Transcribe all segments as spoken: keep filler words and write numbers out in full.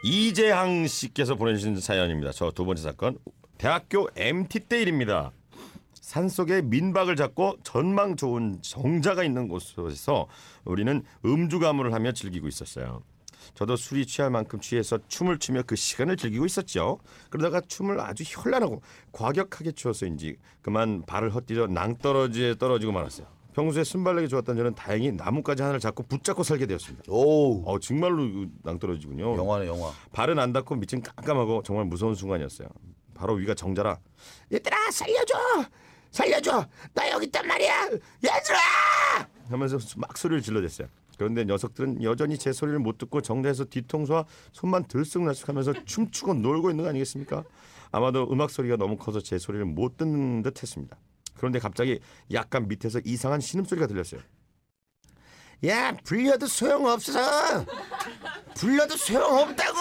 이재항 씨께서 보내주신 사연입니다. 저 두 번째 사건, 대학교 엠티 때 일입니다. 산속에 민박을 잡고 전망 좋은 정자가 있는 곳에서 우리는 음주 가무를 하며 즐기고 있었어요. 저도 술이 취할 만큼 취해서 춤을 추며 그 시간을 즐기고 있었죠. 그러다가 춤을 아주 현란하고 과격하게 추어서인지 그만 발을 헛디뎌 낭떠러지에 떨어지고 말았어요. 평소에 순발력이 좋았던 저는 다행히 나뭇가지 하나를 잡고 붙잡고 살게 되었습니다. 오, 어, 정말로 낭떠러지군요. 영화네 영화. 발은 안 닿고 밑은 깜깜하고 정말 무서운 순간이었어요. 바로 위가 정자라. 얘들아 살려줘, 살려줘, 나 여기 있단 말이야, 얘들아! 하면서 막 소리를 질러댔어요. 그런데 녀석들은 여전히 제 소리를 못 듣고 정자에서 뒤통수와 손만 들쑥날쑥하면서 춤추고 놀고 있는 거 아니겠습니까? 아마도 음악 소리가 너무 커서 제 소리를 못 듣는 듯했습니다. 그런데 갑자기 약간 밑에서 이상한 신음소리가 들렸어요. 야, 불려도 소용없어. 불려도 소용없다고.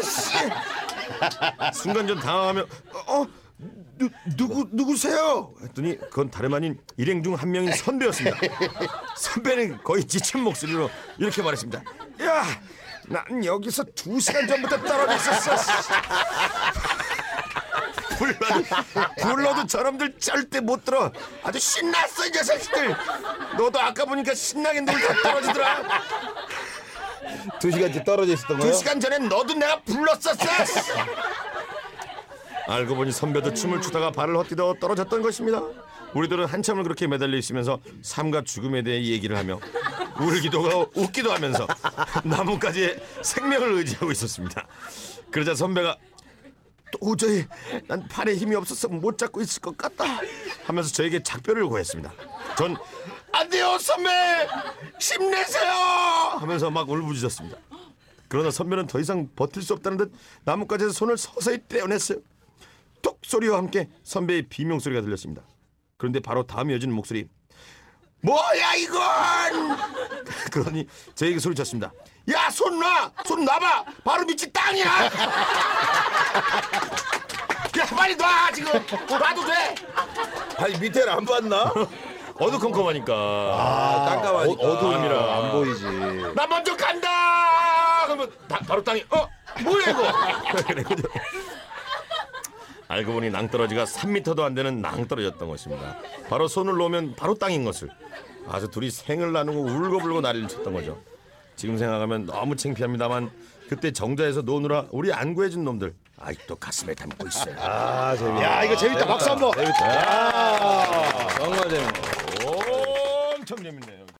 순간 전 당황하며 어? 누, 누구, 누구세요? 했더니 그건 다름 아닌 일행 중 한 명인 선배였습니다. 선배는 거의 지친 목소리로 이렇게 말했습니다. 야, 난 여기서 두 시간 전부터 떨어져 있었어. 불러도, 불러도 저놈들 절대 못 들어. 아주 신났어 이 녀석들. 너도 아까 보니까 신나게 놀다 떨어지더라. 두 시간째 떨어져 있었던 거예요? 두 시간 전에 너도 내가 불렀었어. 알고 보니 선배도 춤을 추다가 발을 헛디뎌 떨어졌던 것입니다. 우리들은 한참을 그렇게 매달려 있으면서 삶과 죽음에 대해 얘기를 하며 울기도 하고 웃기도 하면서 나뭇가지에 생명을 의지하고 있었습니다. 그러자 선배가 도저히 난 팔에 힘이 없어서 못 잡고 있을 것 같다 하면서 저에게 작별을 구했습니다. 전 안 돼요 선배, 힘내세요 하면서 막 울부짖었습니다. 그러나 선배는 더 이상 버틸 수 없다는 듯 나뭇가지에서 손을 서서히 떼어냈어요. 톡 소리와 함께 선배의 비명소리가 들렸습니다. 그런데 바로 다음에 이어지는 목소리, 뭐야 이건! 그러니 저에게 소리쳤습니다. 야, 손 놔! 손 놔봐! 바로 밑이 땅이야! 야, 빨리 놔! 지금 놔도 돼! 아니 밑에를 안 봤나? 어두컴컴하니까. 아, 깜깜하니까. 어, 어두움이라 안 보이지. 나 먼저 간다! 그러면 다, 바로 땅이 어? 뭐야 이거? 그래가지고 알고 보니 낭떠러지가 삼 미터도 안 되는 낭떠러지였던 것입니다. 바로 손을 놓으면 바로 땅인 것을. 아주 둘이 생을 나누고 울고불고 난리를 쳤던 거죠. 지금 생각하면 너무 창피합니다만 그때 정자에서 노느라 우리 안 구해준 놈들 아직도 가슴에 담고 있어요. 아, 재밌다. 야, 이거 재밌다. 박수 한번. 재밌다. 정말 재밌다. 엄청 재밌네요.